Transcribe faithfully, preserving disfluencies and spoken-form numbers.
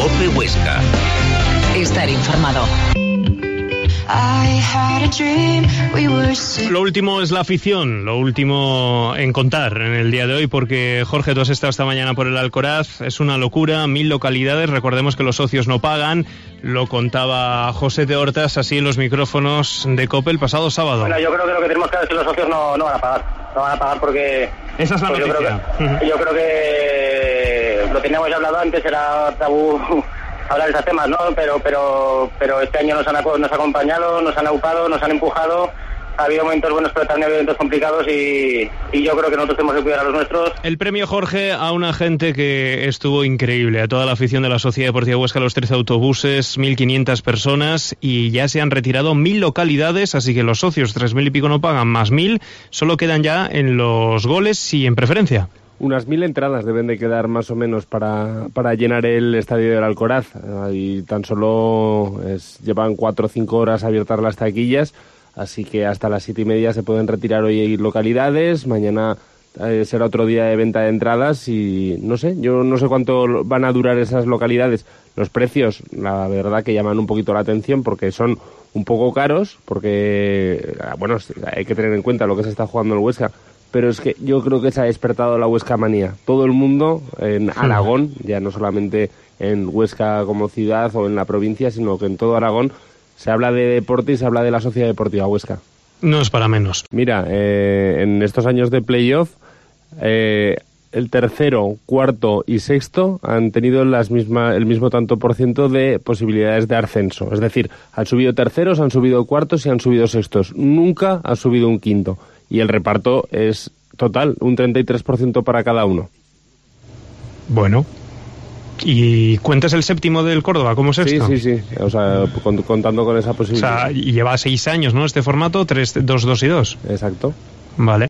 COPE Huesca. Estar informado. Lo último es la afición, lo último en contar en el día de hoy, porque Jorge, tú has estado esta mañana por el Alcoraz, es una locura, mil localidades, recordemos que los socios no pagan, lo contaba José de Hortas así en los micrófonos de COPE el pasado sábado. Bueno, yo creo que lo que tenemos claro es que los socios no, no van a pagar, no van a pagar porque... Esa es la pues noticia. Yo creo, que, yo creo que lo teníamos ya hablado antes, era tabú hablar de esos temas, ¿no? Pero pero pero este año nos han nos ha acompañado, nos han aupado, nos han empujado. Ha habido momentos buenos, pero también ha habido momentos complicados y, y yo creo que nosotros tenemos que cuidar a los nuestros. El premio, Jorge, a una gente que estuvo increíble, a toda la afición de la Sociedad Deportiva Huesca, los trece autobuses, mil quinientas personas, y ya se han retirado mil localidades, así que los socios, tres mil y pico no pagan, más mil, solo quedan ya en los goles y en preferencia. Unas mil entradas deben de quedar más o menos para, para llenar el estadio del Alcoraz, y tan solo es, llevan cuatro o cinco horas abiertas las taquillas, así que hasta las siete y media se pueden retirar hoy localidades, mañana eh, será otro día de venta de entradas y no sé, yo no sé cuánto van a durar esas localidades. Los precios, la verdad que llaman un poquito la atención porque son un poco caros, porque, bueno, hay que tener en cuenta lo que se está jugando en Huesca, pero es que yo creo que se ha despertado la Huesca manía. Todo el mundo en Aragón, ya no solamente en Huesca como ciudad o en la provincia, sino que en todo Aragón se habla de deporte y se habla de la Sociedad Deportiva Huesca. No es para menos. Mira, eh, en estos años de playoff, eh, el tercero, cuarto y sexto han tenido las misma, el mismo tanto por ciento de posibilidades de ascenso. Es decir, han subido terceros, han subido cuartos y han subido sextos. Nunca ha subido un quinto. Y el reparto es total, un treinta y tres por ciento para cada uno. Bueno. ¿Y cuentas el séptimo del Córdoba? ¿Cómo es esto? Sí, sí, sí. O sea, contando con esa posibilidad. O sea, y lleva seis años, ¿no? Este formato, tres, dos, dos y dos. Exacto. Vale.